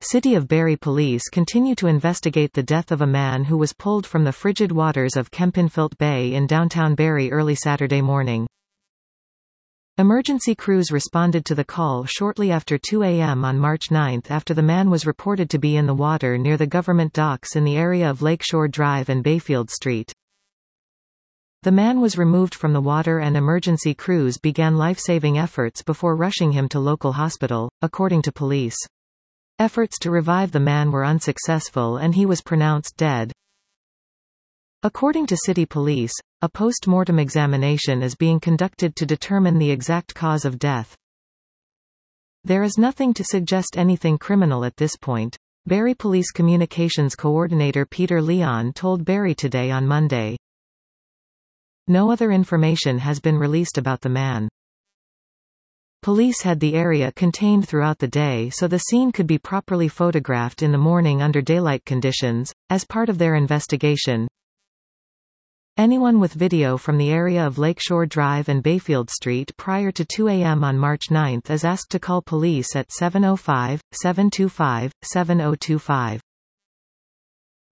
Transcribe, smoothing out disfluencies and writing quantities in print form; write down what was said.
City of Barrie police continue to investigate the death of a man who was pulled from the frigid waters of Kempenfelt Bay in downtown Barrie early Saturday morning. Emergency crews responded to the call shortly after 2 a.m. on March 9 after the man was reported to be in the water near the government docks in the area of Lakeshore Drive and Bayfield Street. The man was removed from the water and emergency crews began life-saving efforts before rushing him to local hospital, according to police. Efforts to revive the man were unsuccessful and he was pronounced dead. According to city police, a post-mortem examination is being conducted to determine the exact cause of death. There is nothing to suggest anything criminal at this point, Barrie Police Communications Coordinator Peter Leon told Barrie Today on Monday. No other information has been released about the man. Police had the area contained throughout the day so the scene could be properly photographed in the morning under daylight conditions, as part of their investigation. Anyone with video from the area of Lakeshore Drive and Bayfield Street prior to 2 a.m. on March 9 is asked to call police at 705-725-7025.